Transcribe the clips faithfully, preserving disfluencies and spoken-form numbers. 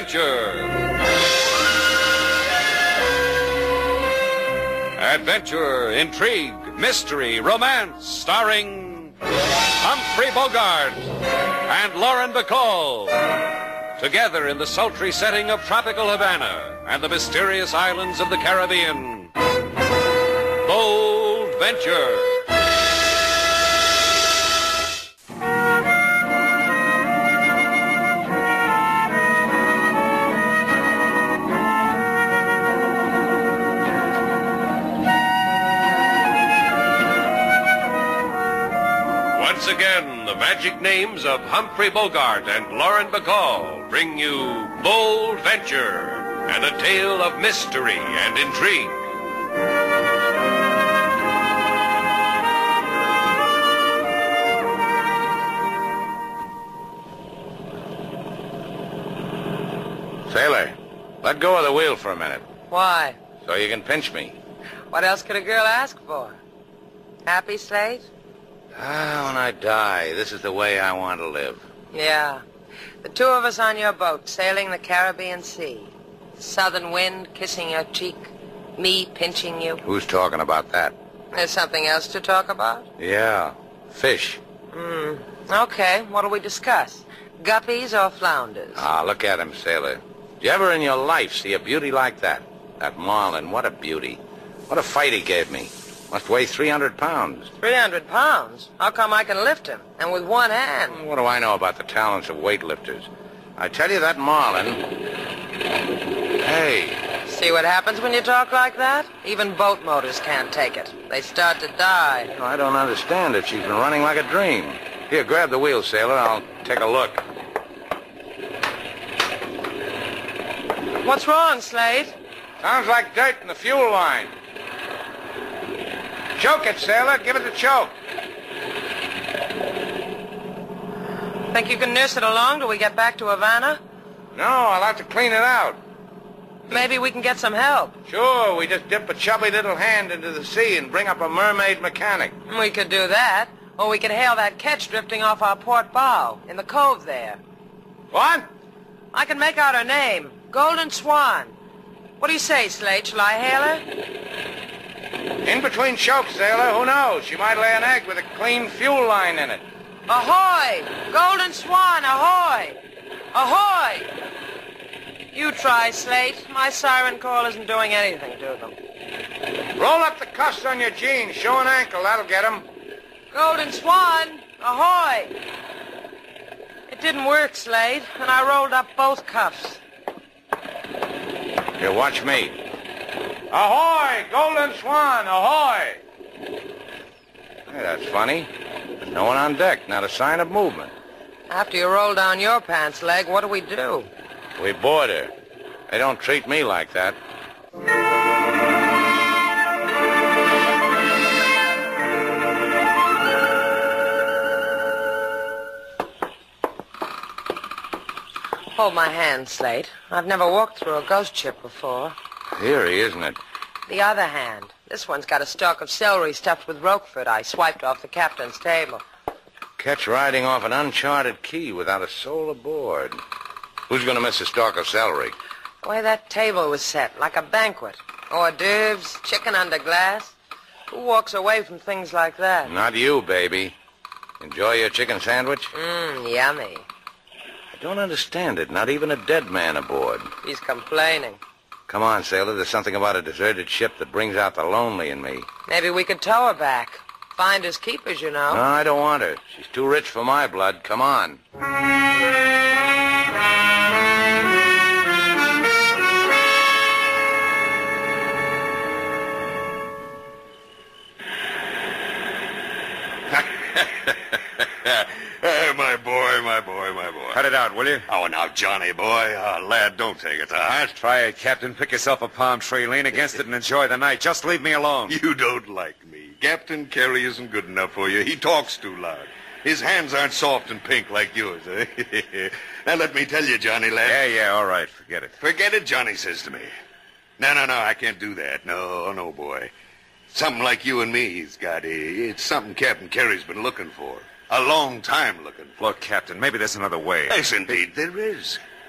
Venture. Adventure, intrigue, mystery, romance, starring Humphrey Bogart and Lauren Bacall. Together in the sultry setting of tropical Havana and the mysterious islands of the Caribbean. Bold Venture. Once again, the magic names of Humphrey Bogart and Lauren Bacall bring you Bold Venture and a tale of mystery and intrigue. Sailor, let go of the wheel for a minute. Why? So you can pinch me. What else could a girl ask for? Happy, Slate? Ah, when I die, this is the way I want to live. Yeah. The two of us on your boat, sailing the Caribbean Sea. Southern wind kissing your cheek. Me pinching you. Who's talking about that? There's something else to talk about? Yeah, fish. Hmm. Okay, what'll we discuss? Guppies or flounders? Ah, look at him, sailor. Did you ever in your life see a beauty like that? That marlin, what a beauty. What a fight he gave me. Must weigh three hundred pounds. three hundred pounds? How come I can lift him? And with one hand? What do I know about the talents of weightlifters? I tell you, that marlin... Hey. See what happens when you talk like that? Even boat motors can't take it. They start to die. I don't understand it. She's been running like a dream. Here, grab the wheel, sailor. I'll take a look. What's wrong, Slate? Sounds like dirt in the fuel line. Choke it, sailor. Give it a choke. Think you can nurse it along till we get back to Havana? No, I'll have to clean it out. Maybe we can get some help. Sure, we just dip a chubby little hand into the sea and bring up a mermaid mechanic. We could do that. Or we could hail that ketch drifting off our port bow in the cove there. What? I can make out her name. Golden Swan. What do you say, Slate? Shall I hail her? In between chokes, sailor. Who knows? She might lay an egg with a clean fuel line in it. Ahoy! Golden Swan, ahoy! Ahoy! You try, Slate. My siren call isn't doing anything to them. Roll up the cuffs on your jeans. Show an ankle. That'll get 'em. Golden Swan, ahoy! It didn't work, Slate, and I rolled up both cuffs. Here, watch me. Ahoy! Golden Swan, ahoy! Hey, that's funny. There's no one on deck, not a sign of movement. After you roll down your pants leg, what do we do? We board her. They don't treat me like that. Hold my hand, Slate. I've never walked through a ghost ship before. Eerie, isn't it? The other hand. This one's got a stalk of celery stuffed with Roquefort I swiped off the captain's table. Catch riding off an uncharted key without a soul aboard. Who's going to miss a stalk of celery? The way that table was set, like a banquet. Hors d'oeuvres, chicken under glass. Who walks away from things like that? Not you, baby. Enjoy your chicken sandwich? Mmm, yummy. I don't understand it. Not even a dead man aboard. He's complaining. Come on, sailor. There's something about a deserted ship that brings out the lonely in me. Maybe we could tow her back. Finders keepers, you know. No, I don't want her. She's too rich for my blood. Come on. Hey, my boy, my boy, my boy. Cut it out, will you? Oh, now, Johnny, boy. Uh, lad, don't take it to heart. Try it, Captain. Pick yourself a palm tree, lean against it, and enjoy the night. Just leave me alone. You don't like me. Captain Carey isn't good enough for you. He talks too loud. His hands aren't soft and pink like yours, eh? Now, let me tell you, Johnny, lad. Yeah, yeah, all right. Forget it. Forget it, Johnny says to me. No, no, no, I can't do that. No, no, boy. Something like you and me he's got. It's something Captain Carey's been looking for. A long time looking for. Look, Captain, maybe there's another way. Yes, indeed, there is.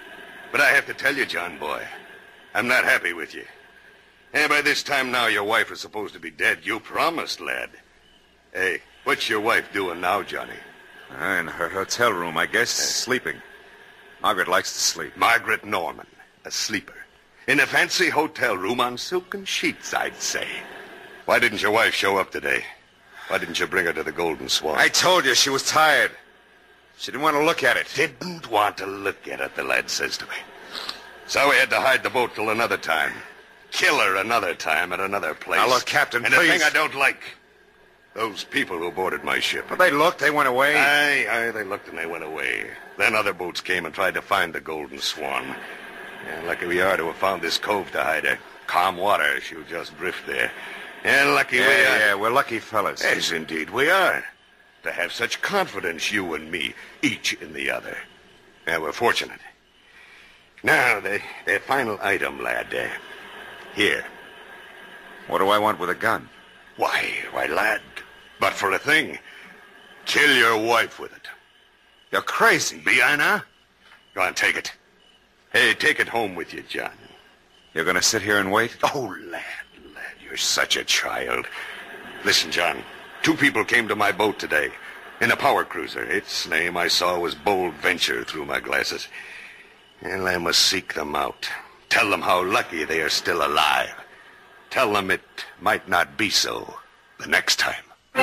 But I have to tell you, John boy, I'm not happy with you. And by this time now, your wife is supposed to be dead. You promised, lad. Hey, what's your wife doing now, Johnny? Uh, in her hotel room, I guess, sleeping. Margaret likes to sleep. Margaret Norman, a sleeper. In a fancy hotel room on silken sheets, I'd say. Why didn't your wife show up today? Why didn't you bring her to the Golden Swan? I told you she was tired. She didn't want to look at it. Didn't want to look at it, the lad says to me. So we had to hide the boat till another time. Kill her another time at another place. Now, look, Captain, and please. And the thing I don't like, those people who boarded my ship. But they looked, they went away. Aye, aye, they looked and they went away. Then other boats came and tried to find the Golden Swan. And lucky we are to have found this cove to hide her. Calm water, she'll just drift there. And lucky yeah, we are. Yeah, we're lucky fellas. Yes, indeed we are. To have such confidence, you and me, each in the other. Yeah, we're fortunate. Now, the, the final item, lad. Uh, here. What do I want with a gun? Why, why, lad, but for a thing. Kill your wife with it. You're crazy. Be I now? Go on, take it. Hey, take it home with you, John. You're going to sit here and wait? Oh, lad, lad, you're such a child. Listen, John, two people came to my boat today in a power cruiser. Its name I saw was Bold Venture through my glasses. And I must seek them out. Tell them how lucky they are still alive. Tell them it might not be so the next time.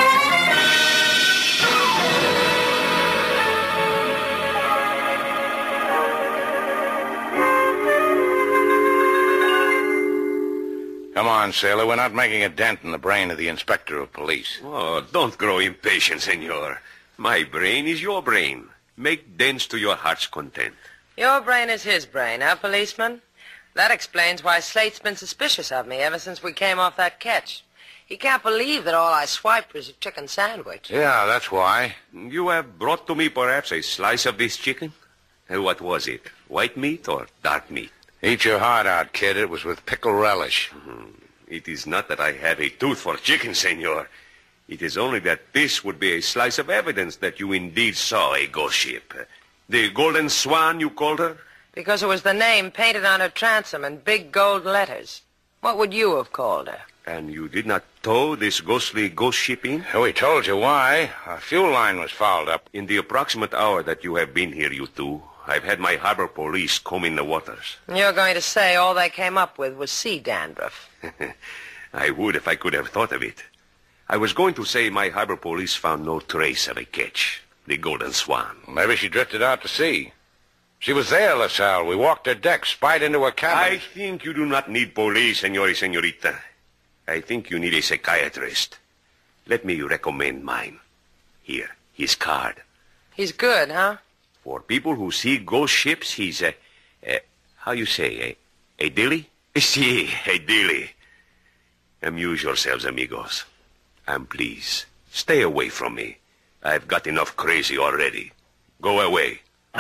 Come on, sailor. We're not making a dent in the brain of the inspector of police. Oh, don't grow impatient, senor. My brain is your brain. Make dents to your heart's content. Your brain is his brain, huh, policeman? That explains why Slate's been suspicious of me ever since we came off that catch. He can't believe that all I swiped was a chicken sandwich. Yeah, that's why. You have brought to me perhaps a slice of this chicken? Uh, What was it? White meat or dark meat? Eat your heart out, kid. It was with pickle relish. It is not that I have a tooth for chicken, senor. It is only that this would be a slice of evidence that you indeed saw a ghost ship. The Golden Swan, you called her? Because it was the name painted on her transom in big gold letters. What would you have called her? And you did not tow this ghostly ghost ship in? We told you why. Our fuel line was fouled up. In the approximate hour that you have been here, you two, I've had my harbor police combing the waters. You're going to say all they came up with was sea dandruff. I would if I could have thought of it. I was going to say my harbor police found no trace of a catch, the Golden Swan. Maybe she drifted out to sea. She was there, LaSalle. We walked her deck, spied into her cabin. I think you do not need police, senor y senorita. I think you need a psychiatrist. Let me recommend mine. Here, his card. He's good, huh? For people who see ghost ships, he's a, a how you say, a, a dilly? Si, a dilly. Amuse yourselves, amigos. And please, stay away from me. I've got enough crazy already. Go away.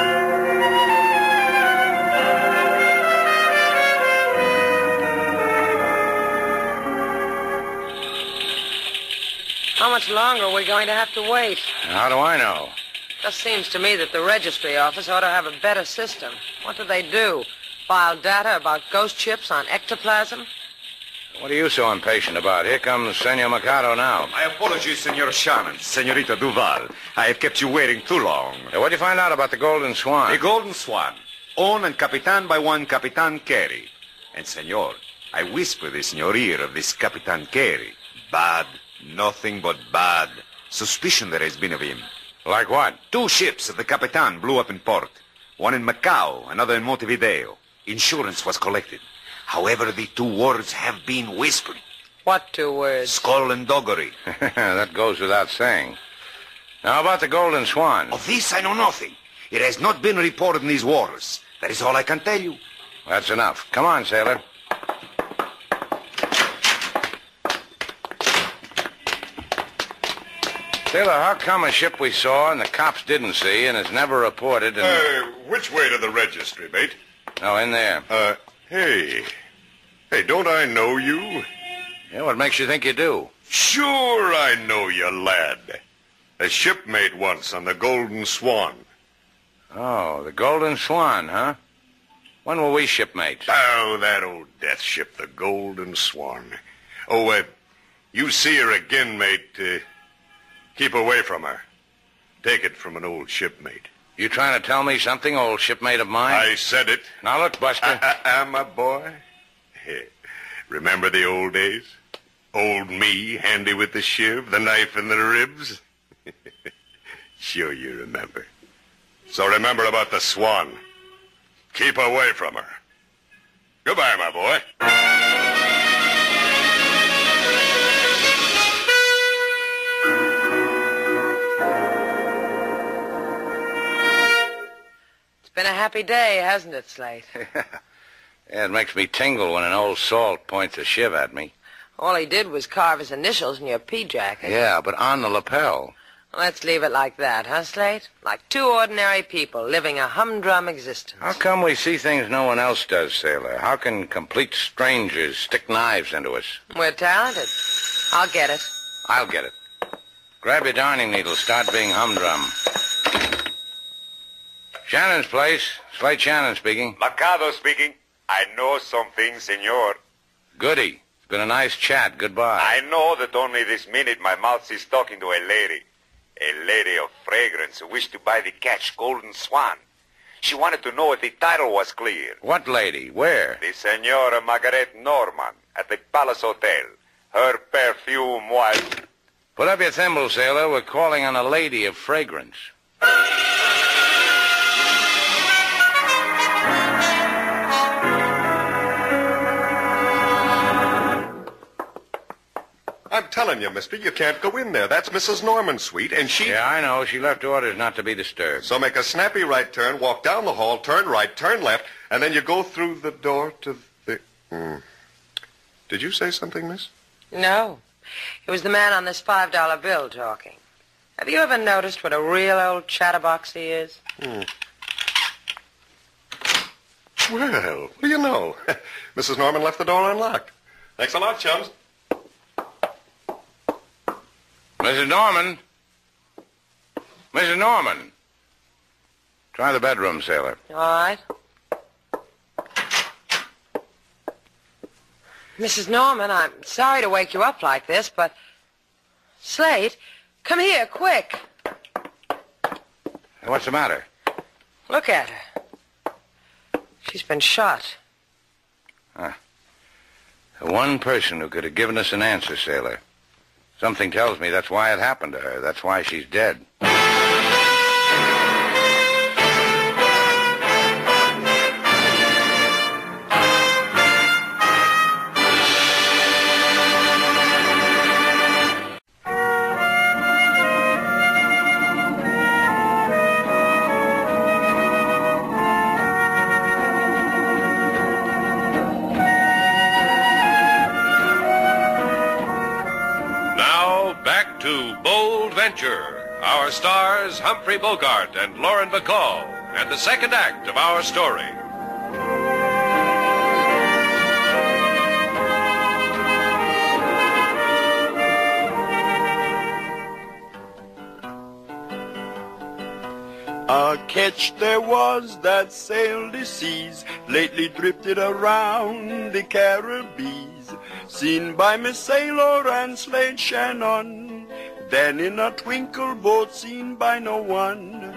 How much longer are we going to have to wait? How do I know? Just seems to me that the registry office ought to have a better system. What do they do? File data about ghost ships on ectoplasm? What are you so impatient about? Here comes Senor Mercado now. My apologies, Senor Shannon. Senorita Duval. I have kept you waiting too long. Hey, what'd you find out about the Golden Swan? The Golden Swan, owned and capitan by one Capitan Carey. And, senor, I whisper this in your ear of this Capitan Carey. Bad, nothing but bad. Suspicion there has been of him. Like what? Two ships of the Capitan blew up in port. One in Macau, another in Montevideo. Insurance was collected. However, the two words have been whispered. What two words? Skull and doggery. That goes without saying. Now, about the Golden Swan. Of this I know nothing. It has not been reported in these waters. That is all I can tell you. That's enough. Come on, sailor. Sailor, how come a ship we saw and the cops didn't see and is never reported and... Uh, which way to the registry, mate? No, in there. Uh, hey. Hey, don't I know you? Yeah, what makes you think you do? Sure I know you, lad. A shipmate once on the Golden Swan. Oh, the Golden Swan, huh? When were we shipmates? Oh, that old death ship, the Golden Swan. Oh, uh, you see her again, mate. Uh, keep away from her. Take it from an old shipmate. You trying to tell me something, old shipmate of mine? I said it. Now look, Buster. Ah, ah, my boy. Remember the old days? Old me, handy with the shiv, the knife in the ribs? Sure you remember. So remember about the Swan. Keep away from her. Goodbye, my boy. It's been a happy day, hasn't it, Slate? Yeah, it makes me tingle when an old salt points a shiv at me. All he did was carve his initials in your pea jacket. Yeah, but on the lapel. Let's leave it like that, huh, Slate? Like two ordinary people living a humdrum existence. How come we see things no one else does, Sailor? How can complete strangers stick knives into us? We're talented. I'll get it. I'll get it. Grab your darning needle. Start being humdrum. Shannon's place. Slate Shannon speaking. Mercado speaking. I know something, senor. Goody. It's been a nice chat. Goodbye. I know that only this minute my mouth is talking to a lady. A lady of fragrance who wished to buy the catch Golden Swan. She wanted to know if the title was clear. What lady? Where? The Senora Margaret Norman at the Palace Hotel. Her perfume was... Put up your thimble, Sailor. We're calling on a lady of fragrance. I'm telling you, mister, you can't go in there. That's Missus Norman's suite, and she... Yeah, I know. She left orders not to be disturbed. So make a snappy right turn, walk down the hall, turn right, turn left, and then you go through the door to the... Hmm. Did you say something, miss? No. It was the man on this five dollar bill talking. Have you ever noticed what a real old chatterbox he is? Hmm. Well, what do you know? Missus Norman left the door unlocked. Thanks a lot, chums. Missus Norman? Missus Norman? Try the bedroom, Sailor. All right. Missus Norman, I'm sorry to wake you up like this, but... Slate, come here, quick. What's the matter? Look at her. She's been shot. Huh. The one person who could have given us an answer, Sailor. Something tells me that's why it happened to her. That's why she's dead. Our stars, Humphrey Bogart and Lauren Bacall, and the second act of our story. A ketch there was that sailed the seas, lately drifted around the Caribbees, seen by Miss Sailor and Slate Shannon. Then in a twinkle boat seen by no one.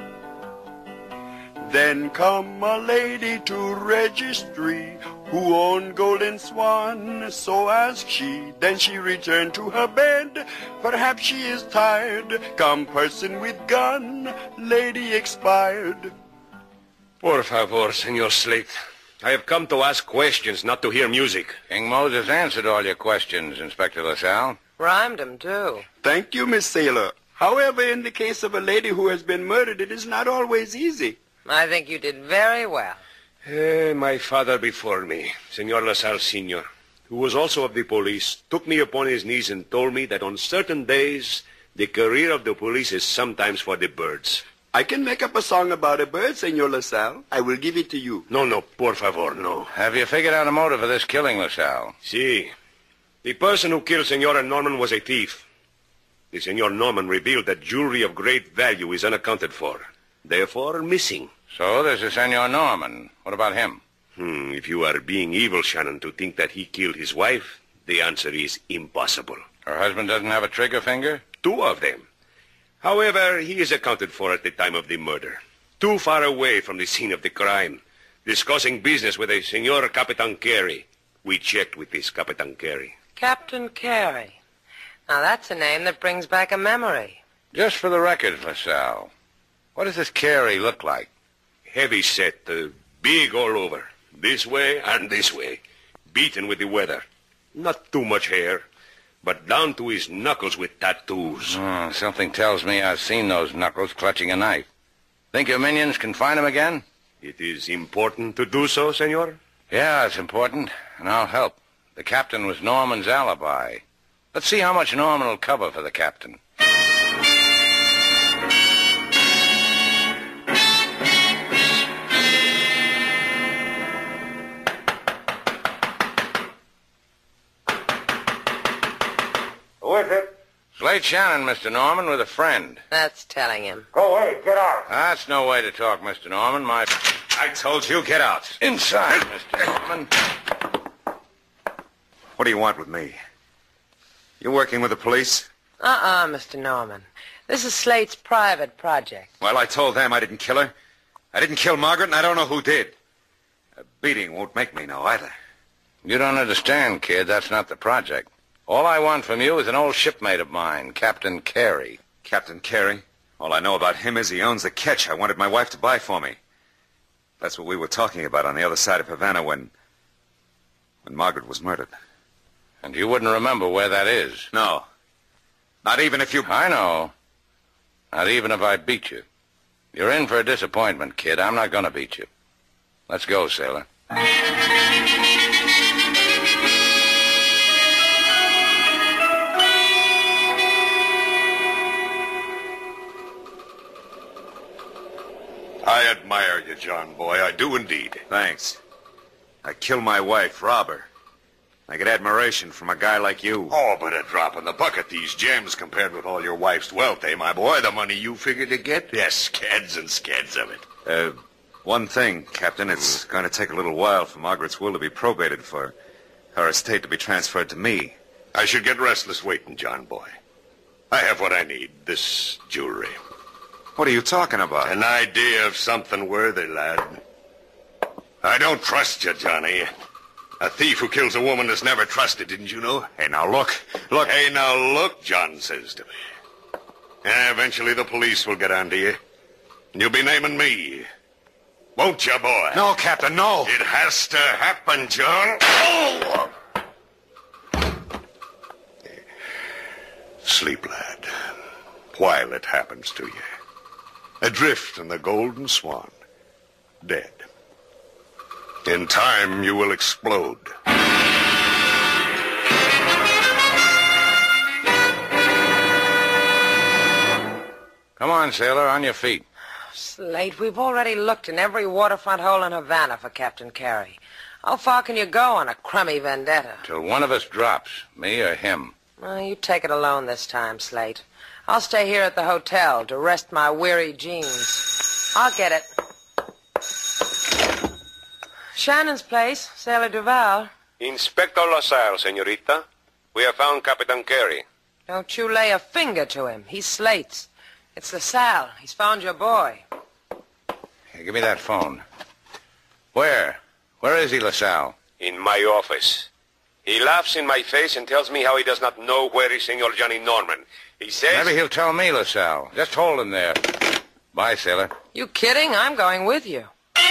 Then come a lady to registry who owned Golden Swan, so asked she. Then she returned to her bed, perhaps she is tired. Come person with gun, lady expired. Por favor, Senor Slate. I have come to ask questions, not to hear music. King Moses answered all your questions, Inspector LaSalle. Rhymed him, too. Thank you, Miss Sailor. However, in the case of a lady who has been murdered, it is not always easy. I think you did very well. Eh, my father before me, Senor LaSalle Senior, who was also of the police, took me upon his knees and told me that on certain days, the career of the police is sometimes for the birds. I can make up a song about a bird, Senor LaSalle. I will give it to you. No, no, por favor, no. Have you figured out a motive for this killing, LaSalle? Si. The person who killed Senora Norman was a thief. The Senor Norman revealed that jewelry of great value is unaccounted for, therefore missing. So there's a Senor Norman. What about him? Hmm, if you are being evil, Shannon, to think that he killed his wife, the answer is impossible. Her husband doesn't have a trigger finger? Two of them. However, he is accounted for at the time of the murder. Too far away from the scene of the crime. Discussing business with a Senor Capitan Carey. We checked with this Capitan Carey. Captain Carey. Now, that's a name that brings back a memory. Just for the record, LaSalle, what does this Carey look like? Heavy set, uh, big all over. This way and this way. Beaten with the weather. Not too much hair, but down to his knuckles with tattoos. Oh, something tells me I've seen those knuckles clutching a knife. Think your minions can find him again? It is important to do so, senor? Yeah, it's important, and I'll help. The captain was Norman's alibi. Let's see how much Norman will cover for the captain. Who is it? Slate Shannon, Mister Norman, with a friend. That's telling him. Go away. Get out. That's no way to talk, Mister Norman. My... I told you, get out. Inside, Mister Norman. What do you want with me? You working with the police? Uh-uh, Mister Norman. This is Slate's private project. Well, I told them I didn't kill her. I didn't kill Margaret, and I don't know who did. A beating won't make me know either. You don't understand, kid. That's not the project. All I want from you is an old shipmate of mine, Captain Carey. Captain Carey? All I know about him is he owns the ketch I wanted my wife to buy for me. That's what we were talking about on the other side of Havana when... when Margaret was murdered. And you wouldn't remember where that is? No. Not even if you... I know. Not even if I beat you. You're in for a disappointment, kid. I'm not going to beat you. Let's go, sailor. I admire you, John boy. I do indeed. Thanks. I killed my wife, rob her. I get admiration from a guy like you. Oh, but a drop in the bucket, these gems, compared with all your wife's wealth, eh, my boy? The money you figured to get? Yes, scads and scads of it. Uh, one thing, Captain. It's going to take a little while for Margaret's will to be probated, for her estate to be transferred to me. I should get restless waiting, John boy. I have what I need, this jewelry. What are you talking about? An idea of something worthy, lad. I don't trust you, Johnny. A thief who kills a woman is never trusted, didn't you know? Hey, now look. Look. Hey, now look, John says to me. Yeah, eventually the police will get onto you. And you'll be naming me. Won't you, boy? No, Captain, no. It has to happen, John. Oh! Sleep, lad, while it happens to you. Adrift in the Golden Swan. Dead. In time, you will explode. Come on, sailor, on your feet. Slate, we've already looked in every waterfront hole in Havana for Captain Carey. How far can you go on a crummy vendetta? Till one of us drops, me or him. Well, you take it alone this time, Slate. I'll stay here at the hotel to rest my weary jeans. I'll get it. Shannon's place, Sailor Duval. Inspector LaSalle, senorita. We have found Capitan Carey. Don't you lay a finger to him. He's Slate's. It's LaSalle. He's found your boy. Here, give me that phone. Where? Where is he, LaSalle? In my office. He laughs in my face and tells me how he does not know where is Senor Johnny Norman. He says... Maybe he'll tell me, LaSalle. Just hold him there. Bye, sailor. You kidding? I'm going with you.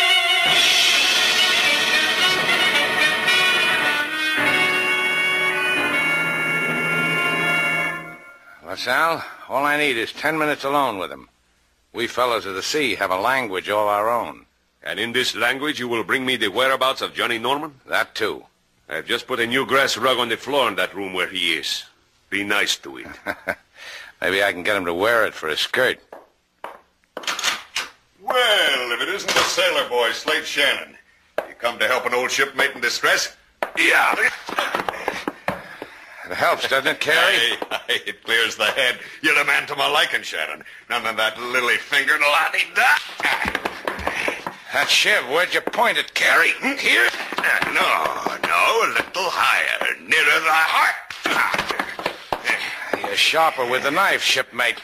LaSalle, all I need is ten minutes alone with him. We fellows of the sea have a language all our own. And in this language you will bring me the whereabouts of Johnny Norman? That, too. I've just put a new grass rug on the floor in that room where he is. Be nice to it. Maybe I can get him to wear it for a skirt. Well, if it isn't the sailor boy, Slate Shannon. You come to help an old shipmate in distress? Yeah. It helps, doesn't it, Carey? Hey, it clears the head. You're the man to my liking, Shannon. None of that lily-fingered la-di-da. That shiv, where'd you point it, Carey? Here? Uh, no, no, a little higher, nearer the heart. You're sharper with the knife, shipmate.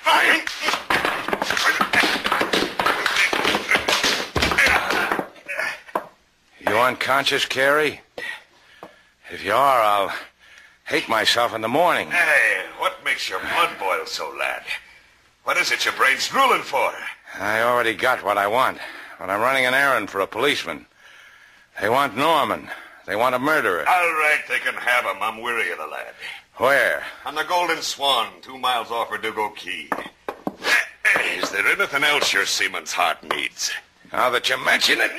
You unconscious, Carey? If you are, I'll hate myself in the morning. Hey, what makes your blood boil so, lad? What is it your brain's drooling for? I already got what I want, but I'm running an errand for a policeman. They want Norman. They want a murderer. All right, they can have him. I'm weary of the lad. Where? On the Golden Swan, two miles off Verdugo Key. Is there anything else your seaman's heart needs? Now that you mention it.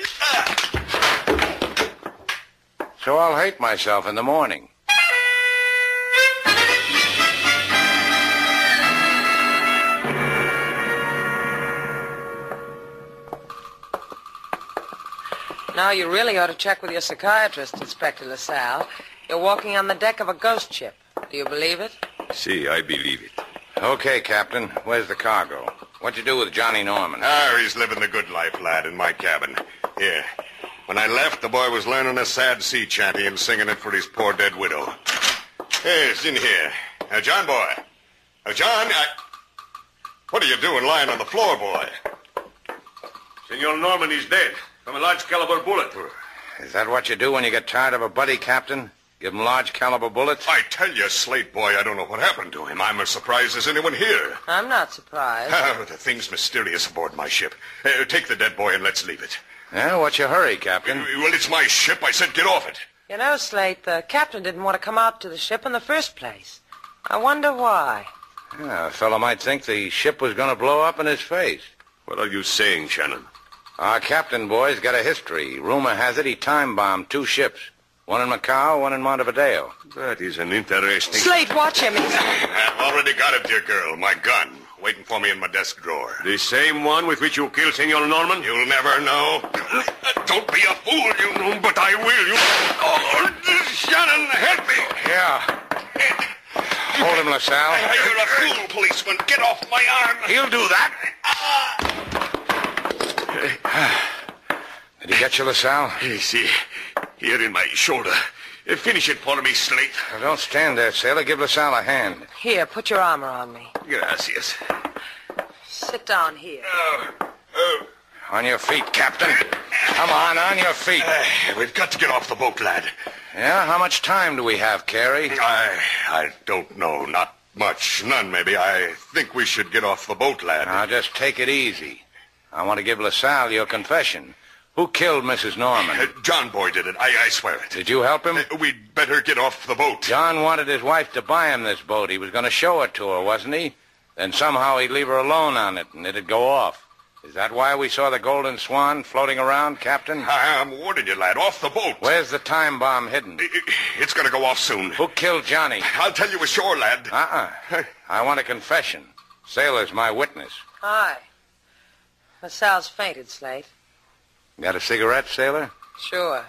So I'll hate myself in the morning. Now you really ought to check with your psychiatrist, Inspector LaSalle. You're walking on the deck of a ghost ship. Do you believe it? See, I believe it. Okay, Captain. Where's the cargo? What'd you do with Johnny Norman? Oh, he's living the good life, lad, in my cabin. Here. When I left, the boy was learning a sad sea chanty and singing it for his poor dead widow. Yes, in here. Now, John, boy. Now, John, I... What are you doing lying on the floor, boy? Senor Norman is dead from a large caliber bullet. Is that what you do when you get tired of a buddy, Captain? Give him large caliber bullets? I tell you, Slate, boy, I don't know what happened to him. I'm as surprised as anyone here. I'm not surprised. Ah, the thing's mysterious aboard my ship. Uh, take the dead boy and let's leave it. Yeah, what's your hurry, Captain? Uh, well, it's my ship. I said get off it. You know, Slate, the captain didn't want to come out to the ship in the first place. I wonder why. Yeah, a fellow might think the ship was going to blow up in his face. What are you saying, Shannon? Our captain, boy's got a history. Rumor has it he time-bombed two ships. One in Macau, one in Montevideo. That is an interesting... Slate, watch him. He's... I've already got it, dear girl. My gun. Waiting for me in my desk drawer. The same one with which you killed Senor Norman? You'll never know. Don't be a fool, you know, but I will. You... Oh, Shannon, help me. Yeah. Hold him, LaSalle. You're a fool, policeman. Get off my arm. He'll do that. Did he get you, LaSalle? See, here in my shoulder. Uh, Finish it for me, Slate. Now, don't stand there, sailor. Give LaSalle a hand. Here, put your armor on me. Gracias. Sit down here. Oh, oh. On your feet, Captain. Come on, on your feet. Uh, we've got to get off the boat, lad. Yeah? How much time do we have, Carey? I I don't know. Not much. None, maybe. I think we should get off the boat, lad. Now, just take it easy. I want to give LaSalle your confession. Who killed Missus Norman? Uh, John Boy did it. I, I swear it. Did you help him? Uh, we'd better get off the boat. John wanted his wife to buy him this boat. He was going to show it to her, wasn't he? Then somehow he'd leave her alone on it, and it'd go off. Is that why we saw the Golden Swan floating around, Captain? I, I'm warning you, lad. Off the boat. Where's the time bomb hidden? It, it, it's going to go off soon. Who killed Johnny? I'll tell you ashore, lad. Uh-uh. I want a confession. Sailor's my witness. Hi. LaSalle's fainted, Slate. Got a cigarette, sailor? Sure.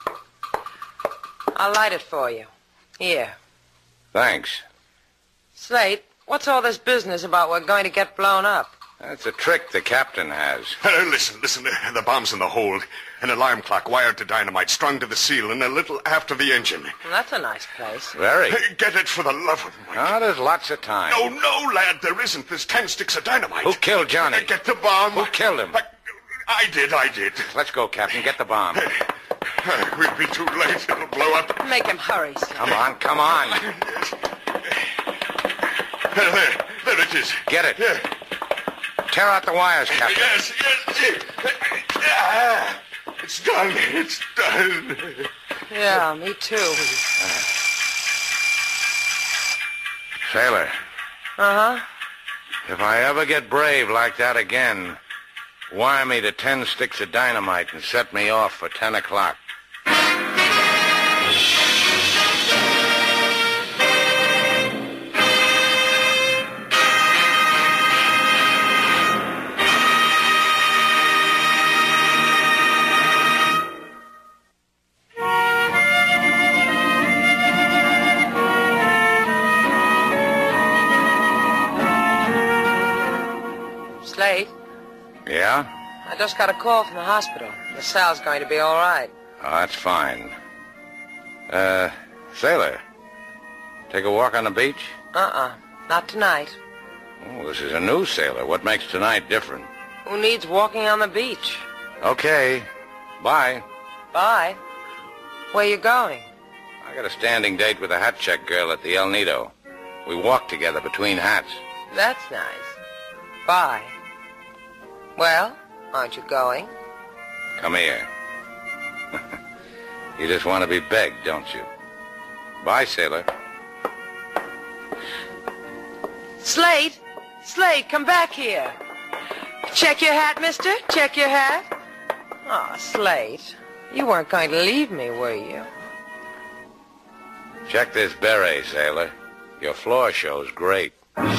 I'll light it for you. Here. Thanks. Slate, what's all this business about we're going to get blown up? That's a trick the captain has. Uh, listen, listen. Uh, the bomb's in the hold. An alarm clock wired to dynamite, strung to the seal, and a little after the engine. Well, that's a nice place. Very. Uh, get it for the love of Mike. Oh, there's lots of time. No, no, lad, there isn't. There's ten sticks of dynamite. Who killed Johnny? Uh, get the bomb. Who killed him? I, I did, I did. Let's go, Captain. Get the bomb. Uh, we'll be too late. It'll blow up. Make him hurry, Slate. Come on, come on. Yes. There, there, there it is. Get it. Yeah. Tear out the wires, Captain. Yes, yes. Ah, it's done. It's done. Yeah, me too. Sailor, Uh-huh. if I ever get brave like that again, wire me to ten sticks of dynamite and set me off for ten o'clock. Slate, Yeah? I just got a call from the hospital. Miss Sal's going to be all right. Oh, that's fine. Uh, Sailor, take a walk on the beach? Uh-uh. Not tonight. Oh, this is a new sailor. What makes tonight different? Who needs walking on the beach? Okay. Bye. Bye. Where you going? I got a standing date with a hat check girl at the El Nido. We walk together between hats. That's nice. Bye. Well, aren't you going? Come here. You just want to be begged, don't you? Bye, sailor. Slate! Slate, come back here. Check your hat, mister. Check your hat. Oh, Slate. You weren't going to leave me, were you? Check this beret, sailor. Your floor show's great.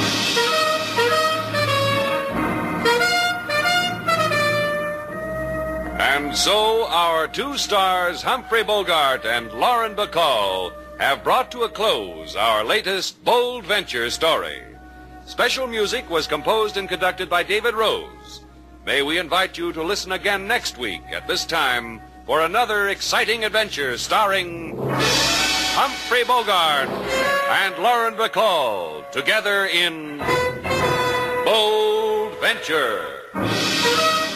And so our two stars, Humphrey Bogart and Lauren Bacall, have brought to a close our latest bold venture story. Special music was composed and conducted by David Rose. May we invite you to listen again next week at this time for another exciting adventure starring Humphrey Bogart and Lauren Bacall together in Bold Venture.